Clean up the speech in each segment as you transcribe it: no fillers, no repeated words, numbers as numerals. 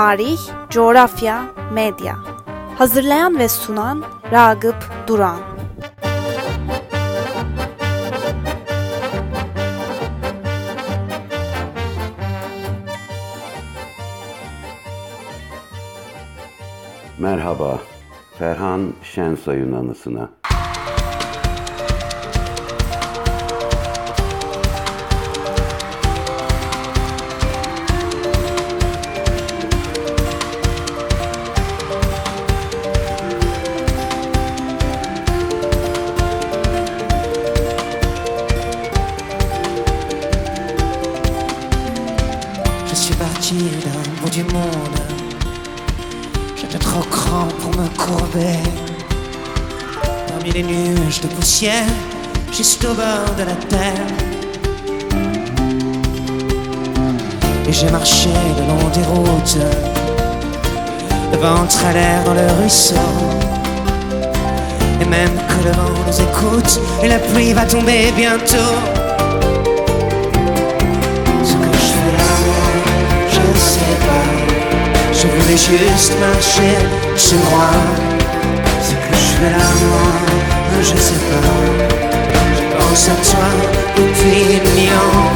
tarih, coğrafya, medya. Hazırlayan ve sunan Ragıp Duran. Merhaba, Ferhan Şensoy'un anısına. Je suis parti d'un bout du monde. J'étais trop grand pour me courber parmi les nuages de poussière, juste au bord de la terre. Et j'ai marché le long des routes, le ventre à l'air dans le ruisseau. Et même que le vent nous écoute, et la pluie va tomber bientôt. Ce que je fais là, je sais pas. Je voulais juste marcher chez moi. Ce que je fais là, moi, je sais pas. Je pense à toi depuis 1000 ans.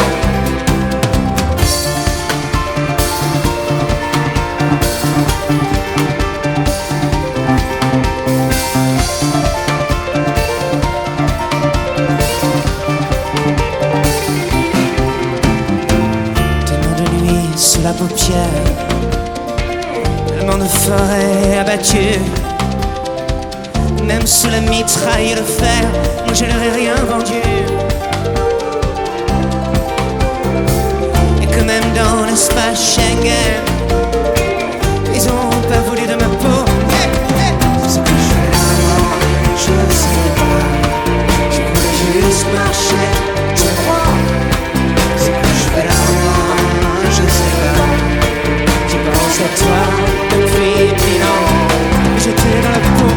Tellement de nuit sous la paupière, tellement de forêts abattues. Même sous la mitraille et le fer, moi je n'aurais rien vendu. Et que même dans l'espace Schengen, ils ont pas voulu de ma peau. Ce que je fais là, je sais pas. Je voulais juste marcher chez moi. Ce que je fais là, je sais pas. Je pense à toi depuis 1000 ans. J'étais dans la peau.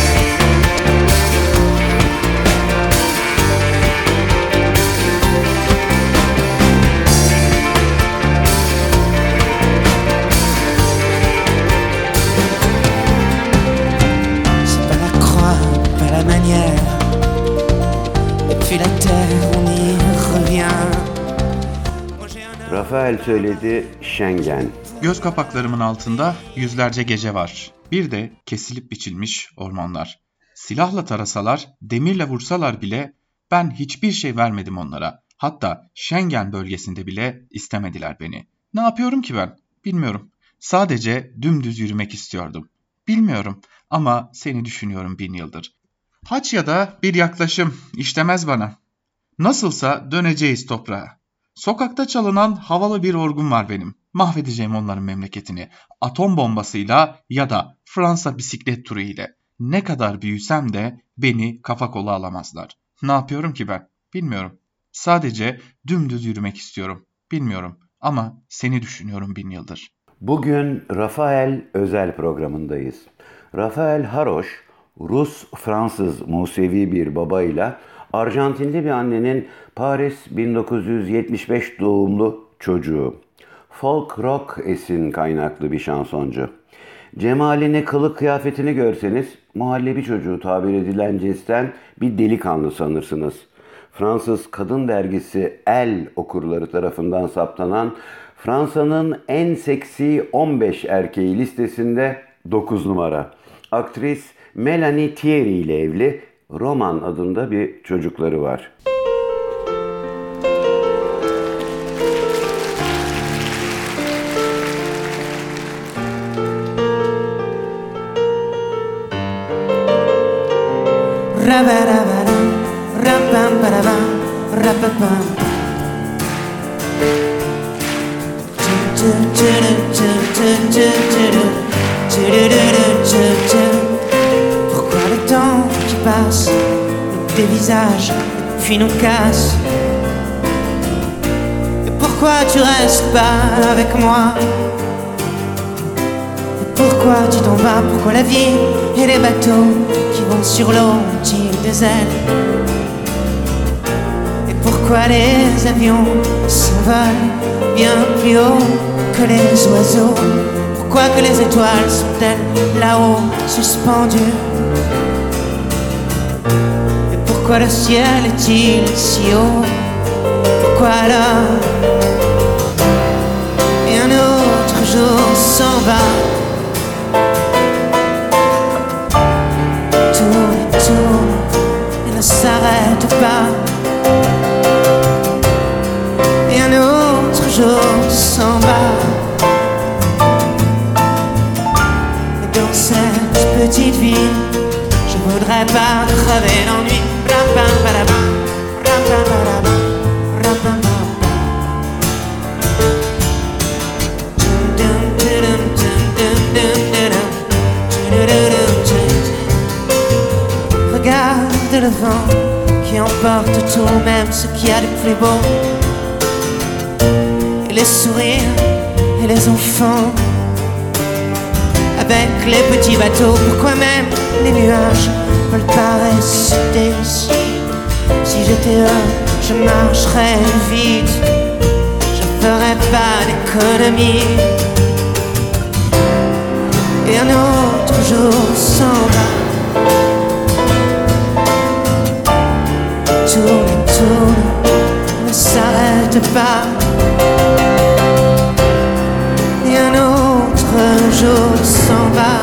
C'est pas la croix, pas la manière. Et puis la terre, on y revient. Moi j'ai un Rafael söyledi, Schengen. Göz kapaklarımın altında yüzlerce gece var. Bir de kesilip biçilmiş ormanlar. Silahla tarasalar, demirle vursalar bile ben hiçbir şey vermedim onlara. Hatta Schengen bölgesinde bile istemediler beni. Ne yapıyorum ki ben? Bilmiyorum. Sadece dümdüz yürümek istiyordum. Bilmiyorum ama seni düşünüyorum 1000 yıldır. Haç ya da bir yaklaşım işlemez bana. Nasılsa döneceğiz toprağa. Sokakta çalınan havalı bir orgun var benim. Mahvedeceğim onların memleketini. Atom bombasıyla ya da Fransa bisiklet turu ile. Ne kadar büyüsem de beni kafa kola alamazlar. Ne yapıyorum ki ben? Bilmiyorum. Sadece dümdüz yürümek istiyorum. Bilmiyorum ama seni düşünüyorum 1000 yıldır. Bugün Rafael özel programındayız. Rafael Haroş, Rus-Fransız Musevi bir babayla Arjantinli bir annenin Paris 1975 doğumlu çocuğu. Folk rock esin kaynaklı bir şansoncu. Cemalini, kılık kıyafetini görseniz muhallebi çocuğu tabir edilen cinsten bir delikanlı sanırsınız. Fransız kadın dergisi Elle okurları tarafından saptanan Fransa'nın en seksi 15 erkeği listesinde 9 numara. Aktris Melanie Thierry ile evli, Roman adında bir çocukları var. Pourquoi le temps qui passe nous dévisage puis nous casse? Et pourquoi tu restes pas avec moi? Et pourquoi tu t'en vas? Pourquoi la vie et les bateaux qui vont sur l'eau ont-ils des ailes? Et pourquoi les avions s'envolent bien plus haut que les oiseaux? Pourquoi que les étoiles sont-elles là-haut suspendues? Et pourquoi le ciel est-il si haut? Pourquoi alors? Et un autre jour s'en va, tourne et tourne et ne s'arrête pas. Et un autre jour s'en va. Et dans cette petite ville, je voudrais pas crever l'ennui. Regarde le vent qui emporte tout, même ce qu'il y a de plus beau. Et les sourires et les enfants avec les petits bateaux. Pourquoi même les nuages veulent pas rester ici? Si j'étais eux, je marcherais vite, je ferais pas d'économie. Et un autre jour s'en va, tourne et tourne, ne s'arrête pas. Et un autre jour s'en va.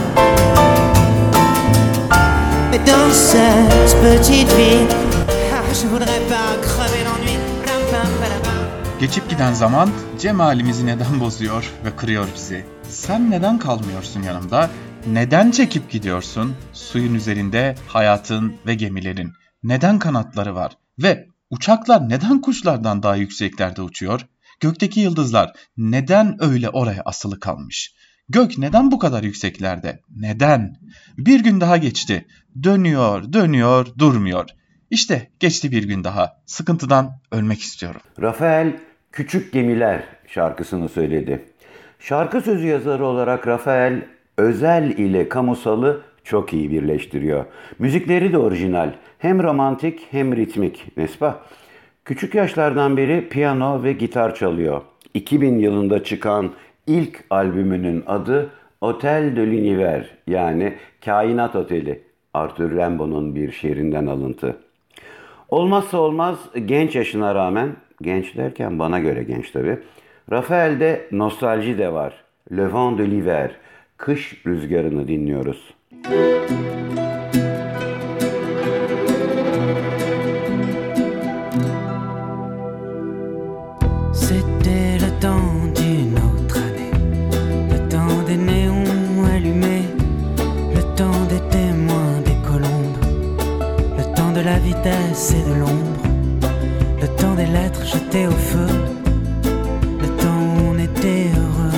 Mais dans cette petite ville, je voudrais pas crever l'ennui. Geçip giden zaman cemalimizi neden bozuyor ve kırıyor bizi? Sen neden kalmıyorsun yanımda? Neden çekip gidiyorsun? Suyun üzerinde hayatın ve gemilerin neden kanatları var? Ve uçaklar neden kuşlardan daha yükseklerde uçuyor? Gökteki yıldızlar neden öyle oraya asılı kalmış? Gök neden bu kadar yükseklerde? Neden? Bir gün daha geçti. Dönüyor, dönüyor, durmuyor. İşte geçti bir gün daha. Sıkıntıdan ölmek istiyorum. Rafael Küçük Gemiler şarkısını söyledi. Şarkı sözü yazarı olarak Rafael özel ile kamusalı çok iyi birleştiriyor. Müzikleri de orijinal. Hem romantik hem ritmik, n'est-ce pas? Küçük yaşlardan beri piyano ve gitar çalıyor. 2000 yılında çıkan ilk albümünün adı Hotel de l'Univers, yani Kainat Oteli. Arthur Rimbaud'un bir şiirinden alıntı. Olmazsa olmaz genç yaşına rağmen, genç derken bana göre genç tabii, Rafael'de nostalji de var. Le Vent de l'Hiver, kış rüzgarını dinliyoruz. C'était le temps d'une autre année, le temps des néons allumés, le temps des témoins des colombes, le temps de la vitesse et de l'ombre, le temps des lettres jetées au feu, le temps où on était heureux.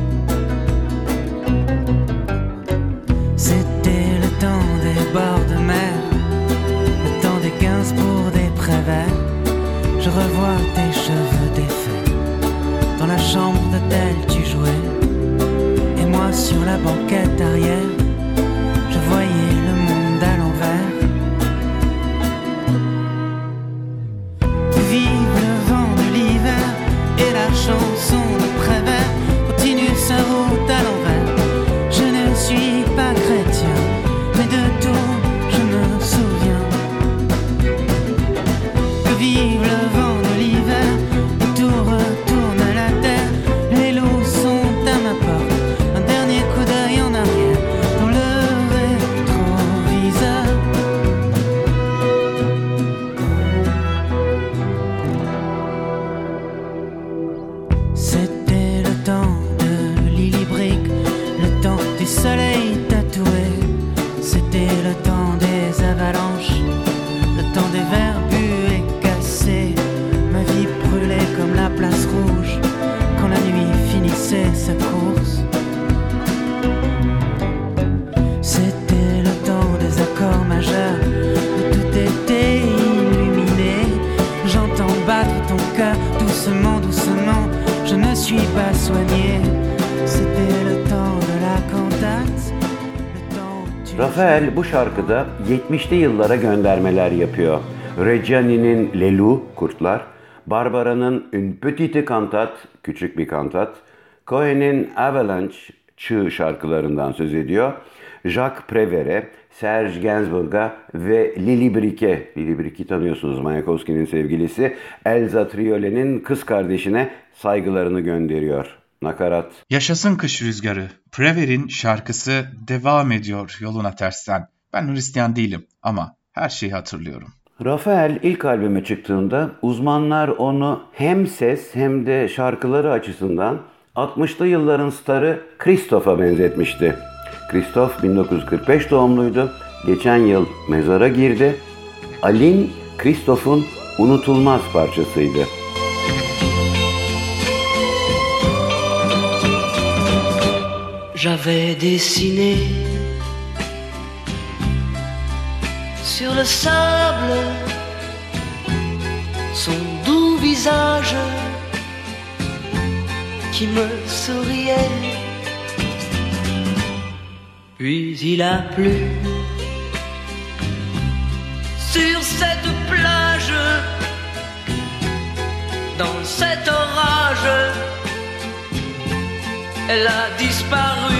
C'était le temps des bords de mer, le temps des Gainsbourg, des Prévert. Je revois tes cheveux défaits, dans la chambre d'hôtel tu jouais, et moi sur la banquette arrière, je voyais le monde à l'envers. Vive le vent de l'hiver et la chanson de Prévert continue sa route à l'envers. Je ne suis pas chrétien, mais de tout je me souviens. Vive le vent de l'hiver, et tout retourne à la terre. Les loups sont à ma porte, un dernier coup d'œil en arrière dans le rétroviseur. C'était le temps de Lily Brick, le temps du soleil tatoué. C'était le temps des avalanches, le temps des verbus et cassés. Ma vie brûlait comme la place rouge quand la nuit finissait sa course. C'était le temps des accords majeurs où tout était illuminé. J'entends battre ton cœur doucement, doucement. Je ne suis pas soigné. C'était le temps de la cantate, le temps où tu... Rafael bu şarkıda 70'li yıllara göndermeler yapıyor. Reggiani'nin Les Loups, Kurtlar, Barbara'nın Une Petite Cantate, Küçük bir Kantat, Cohen'in Avalanche, çığ şarkılarından söz ediyor. Jacques Prévert'e, Serge Gainsbourg'a ve Lili Brick'i tanıyorsunuz, Mayakovski'nin sevgilisi, Elsa Triolet'in kız kardeşine saygılarını gönderiyor. Nakarat. Yaşasın kış rüzgarı. Prévert'in şarkısı devam ediyor yoluna tersten. Ben Hristiyan değilim ama her şeyi hatırlıyorum. Rafael ilk albüme çıktığında uzmanlar onu hem ses hem de şarkıları açısından 60'lı yılların starı Christoph'a benzetmişti. Christoph 1945 doğumluydu. Geçen yıl mezara girdi. Aline, Christoph'un unutulmaz parçasıydı. J'avais dessiné sur le sable son doux visage qui me souriait. Puis il a plu sur cette plage, dans cet orage, elle a disparu.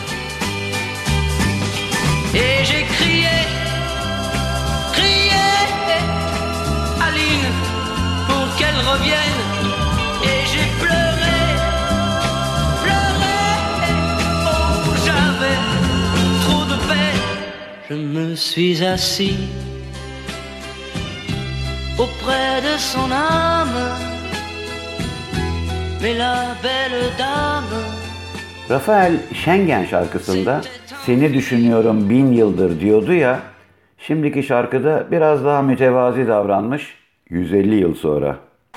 Et j'ai crié, Aline, pour qu'elle revienne. Et j'ai pleuré, oh j'avais trop de peine. Je me suis assis auprès de son âme, mais la belle dame. Rafael Schengen şarkısında seni düşünüyorum 1000 yıldır diyordu ya, şimdiki şarkıda biraz daha mütevazi davranmış 150 yıl sonra.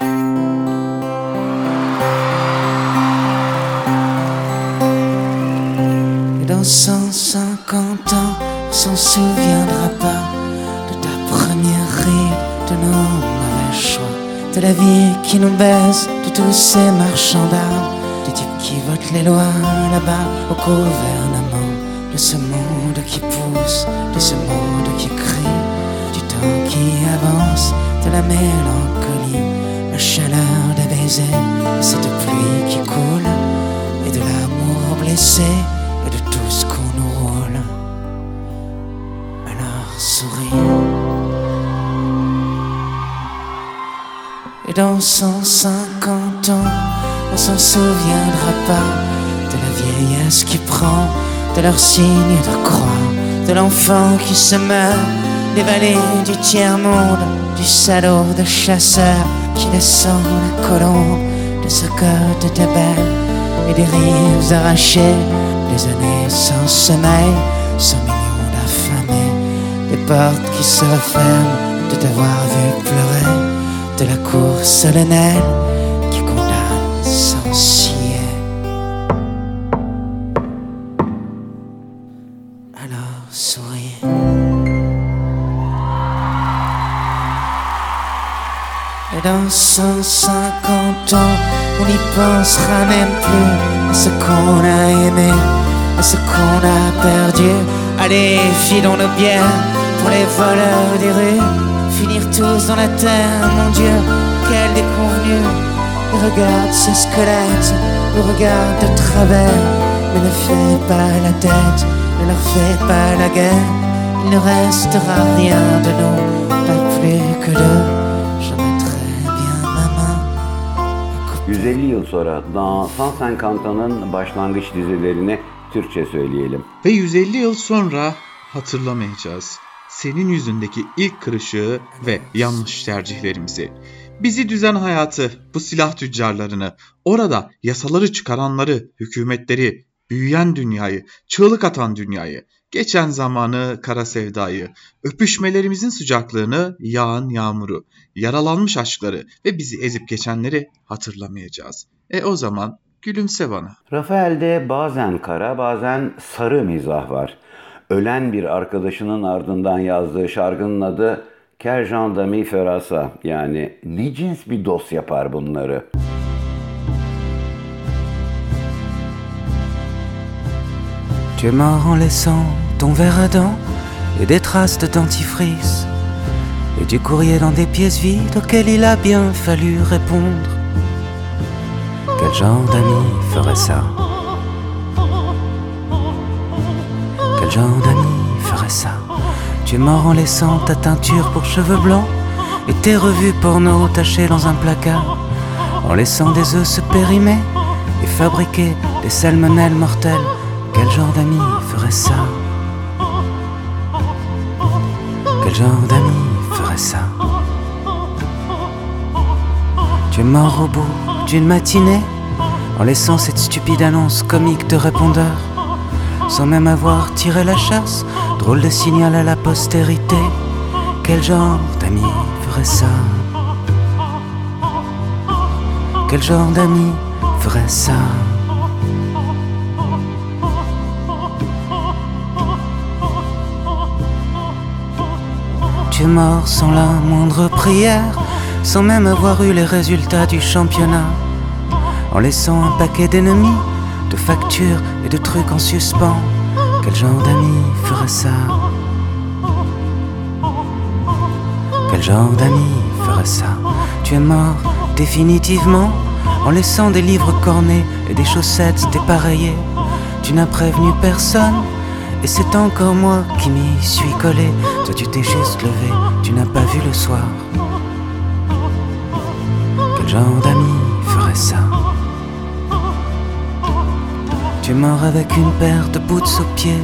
Dans 150 ans, on s'en souviendra pas de ta première rire, de nos mauvais choix, de la vie qui nous baisse, de tous ces marchands d'armes, des types qui votent les lois là-bas au gouvernement, de ce monde qui pousse, de ce monde qui crie, du temps qui avance, de la mélancolie, la chaleur des baisers, de cette pluie qui coule, et de l'amour blessé, et de tout ce qu'on nous roule. Alors souris. Et dans 150 ans, on s'en souviendra pas de la vieillesse qui prend, de leurs signes de croix, de l'enfant qui se meurt, des vallées du tiers-monde, du salaud de chasseur qui descend la colombe, de ce code de belle et des rives arrachées, des années sans sommeil, 100 millions d'affamés, des portes qui se referment, de t'avoir vu pleurer, de la cour solennelle qui condamne sans scier. Alors souris. Et dans 150 ans, on n'y pensera même plus à ce qu'on a aimé, à ce qu'on a perdu. Allez, filons nos bières pour les voleurs des rues, finir tous dans la terre, mon Dieu, quelle déconvenue. Regarde ces squelettes, nous regarde de travers, mais ne fais pas la tête, ne leur fais pas la guerre. Il ne restera rien de nous, pas plus que d'eux. Je mettrai bien ma main. 150 yıl sonra Dans 150'ın başlangıç dizilerini Türkçe söyleyelim. Ve 150 yıl sonra hatırlamayacağız senin yüzündeki ilk kırışığı ve yanlış tercihlerimizi. Bizi düzen hayatı, bu silah tüccarlarını, orada yasaları çıkaranları, hükümetleri, büyüyen dünyayı, çığlık atan dünyayı, geçen zamanı, kara sevdayı, öpüşmelerimizin sıcaklığını, yağan yağmuru, yaralanmış aşkları ve bizi ezip geçenleri hatırlamayacağız. O zaman gülümse bana. Rafael'de bazen kara, bazen sarı mizah var. Ölen bir arkadaşının ardından yazdığı şarkının adı Quel genre d'ami fera ça? Yani ne cins bir dost yapar bunları? Tu es mort en laissant ton verre à dents et des traces de dentifrice et du courrier dans des pièces vides auxquelles il a bien fallu répondre. Quel genre d'ami ferait ça? Quel genre d'ami ferait ça? Tu es mort en laissant ta teinture pour cheveux blancs et tes revues porno tachées dans un placard, en laissant des œufs se périmer et fabriquer des salmonelles mortelles. Quel genre d'ami ferait ça? Quel genre d'ami ferait ça? Tu es mort au bout d'une matinée en laissant cette stupide annonce comique de répondeur, sans même avoir tiré la chasse. Drôle de signal à la postérité. Quel genre d'ami ferait ça? Quel genre d'ami ferait ça? Tu es mort sans la moindre prière, sans même avoir eu les résultats du championnat, en laissant un paquet d'ennemis, de factures et de trucs en suspens. Quel genre d'ami ferait ça? Quel genre d'ami ferait ça? Tu es mort définitivement en laissant des livres cornés et des chaussettes dépareillées. Tu n'as prévenu personne et c'est encore moi qui m'y suis collé. Toi tu t'es juste levé, tu n'as pas vu le soir. Quel genre d'ami ferait ça? Tu es mort avec une paire de boots aux pieds,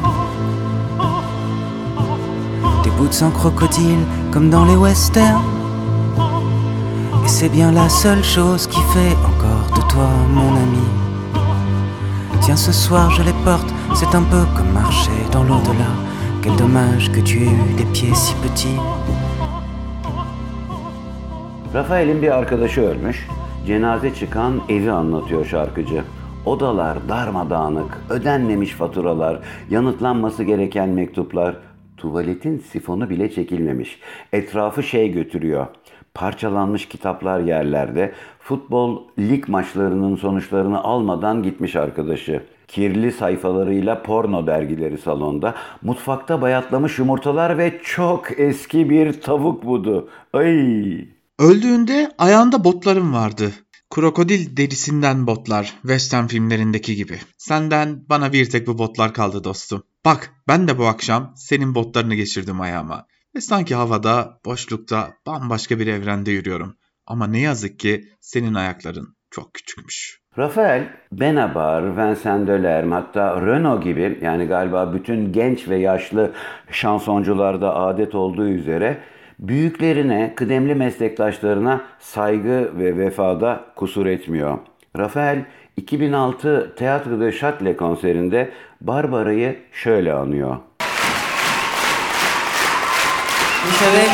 des boots en crocodile comme dans les westerns. Et c'est bien la seule chose qui fait encore de toi mon ami. Tiens, ce soir je les porte, c'est un peu comme marcher dans l'au-delà. Quel dommage que tu aies eu des pieds si petits. Rafael'in bir arkadaşı ölmüş. Cenaze çıkan evi anlatıyor şarkıcı. Odalar darmadağınık, ödenmemiş faturalar, yanıtlanması gereken mektuplar, tuvaletin sifonu bile çekilmemiş. Etrafı götürüyor. Parçalanmış kitaplar yerlerde, futbol lig maçlarının sonuçlarını almadan gitmiş arkadaşı. Kirli sayfalarıyla porno dergileri salonda, mutfakta bayatlamış yumurtalar ve çok eski bir tavuk budu. Ay! Öldüğünde ayağında botlarım vardı. Krokodil derisinden botlar, western filmlerindeki gibi. Senden bana bir tek bu botlar kaldı dostum. Bak, ben de bu akşam senin botlarını geçirdim ayağıma. Ve sanki havada, boşlukta, bambaşka bir evrende yürüyorum. Ama ne yazık ki senin ayakların çok küçükmüş. Rafael, Benabar, Vincent Delerme, hatta Renaud gibi, yani galiba bütün genç ve yaşlı şansoncularda adet olduğu üzere büyüklerine, kıdemli meslektaşlarına saygı ve vefada kusur etmiyor. Rafael 2006 Théâtre de Châtelet konserinde Barbara'yı şöyle anıyor. Vous savez,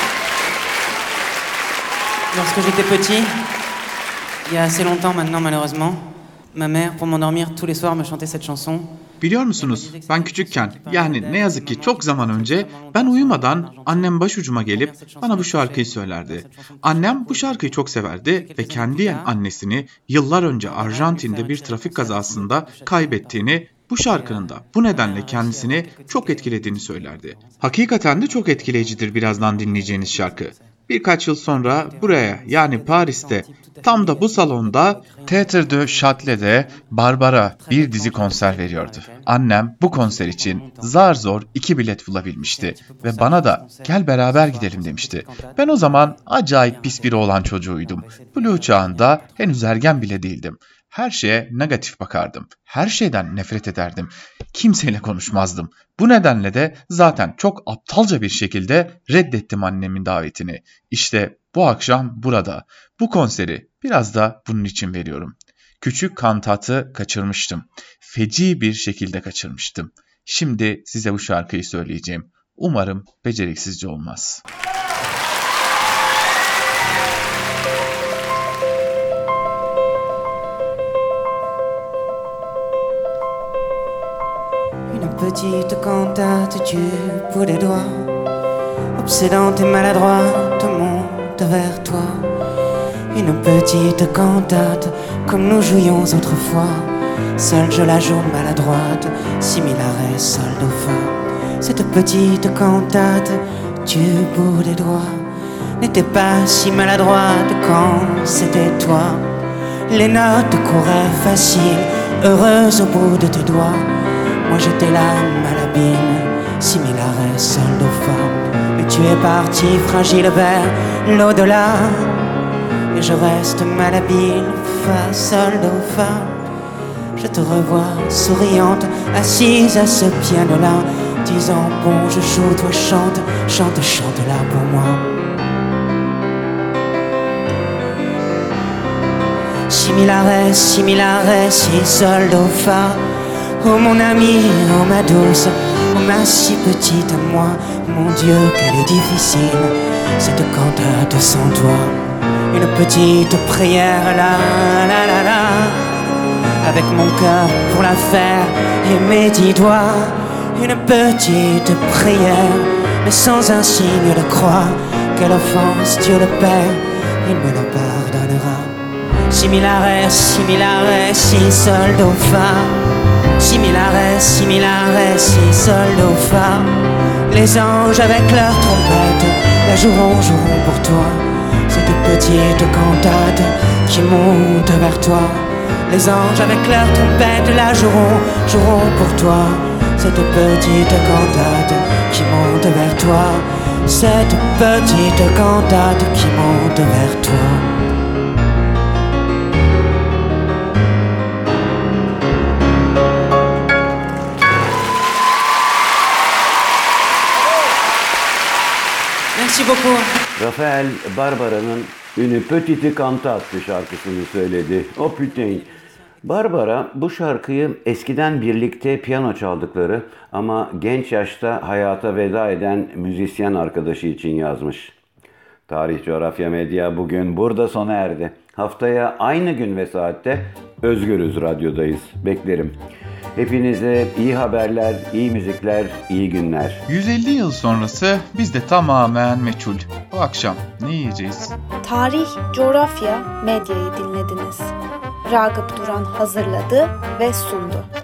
lorsque j'étais petit, il y a assez longtemps maintenant malheureusement, ma mère pour m'endormir tous les soirs me chantait cette chanson. Biliyor musunuz, ben küçükken, yani ne yazık ki çok zaman önce, ben uyumadan annem başucuma gelip bana bu şarkıyı söylerdi. Annem bu şarkıyı çok severdi ve kendi annesini yıllar önce Arjantin'de bir trafik kazasında kaybettiğini, bu şarkının da bu nedenle kendisini çok etkilediğini söylerdi. Hakikaten de çok etkileyicidir birazdan dinleyeceğiniz şarkı. Birkaç yıl sonra buraya, yani Paris'te, tam da bu salonda Théâtre de Châtelet'de Barbara bir dizi konser veriyordu. Annem bu konser için zar zor 2 bilet bulabilmişti ve bana da gel beraber gidelim demişti. Ben o zaman acayip pis biri olan çocuğuydum. Blue çağında henüz ergen bile değildim. Her şeye negatif bakardım. Her şeyden nefret ederdim. Kimseyle konuşmazdım. Bu nedenle de zaten çok aptalca bir şekilde reddettim annemin davetini. İşte bu akşam burada. Bu konseri biraz da bunun için veriyorum. Küçük kantatı kaçırmıştım. Feci bir şekilde kaçırmıştım. Şimdi size bu şarkıyı söyleyeceğim. Umarım beceriksizce olmaz. Petite cantate du bout des doigts, obsédante et maladroite, monte vers toi. Une petite cantate comme nous jouions autrefois. Seule je la joue maladroite, similaire et sol do fa. Cette petite cantate du bout des doigts n'était pas si maladroite quand c'était toi. Les notes couraient faciles, heureuses au bout de tes doigts. Moi j'étais la malhabile, similaire et sol d'au fa. Mais tu es parti fragile vers l'au-delà. Et je reste malhabile, fa, sol, do, fa. Je te revois souriante, assise à ce piano-là, disant bon je joue, toi chante, chante, chante là pour moi. Similare, similare, si sol, do, fa. Oh mon ami, oh ma douce, oh ma si petite à moi. Mon Dieu, qu'elle est difficile, cette cantate sans toi. Une petite prière, la la la la, avec mon cœur pour la faire et mes 10 doigts. Une petite prière, mais sans un signe de croix. Quelle offense, Dieu le Père, il me le pardonnera. Similare, similare, si sol, do, fa. Similare, similare, si sol, do, fa. Les anges avec leurs trompettes la joueront, joueront pour toi. Cette petite cantate qui monte vers toi. Les anges avec leurs trompettes la joueront, joueront pour toi. Cette petite cantate qui monte vers toi. Cette petite cantate qui monte vers toi. Merci beaucoup. Rafael Barbara'nın Une Petite Cantate şarkısını söyledi. O putain. Barbara bu şarkıyı eskiden birlikte piyano çaldıkları ama genç yaşta hayata veda eden müzisyen arkadaşı için yazmış. Tarih Coğrafya Medya bugün burada sona erdi. Haftaya aynı gün ve saatte Özgürüz Radyo'dayız. Beklerim. Hepinize iyi haberler, iyi müzikler, iyi günler. 150 yıl sonrası bizde tamamen meçhul. Bu akşam ne yiyeceğiz? Tarih, Coğrafya, Medya'yı dinlediniz. Ragıp Duran hazırladı ve sundu.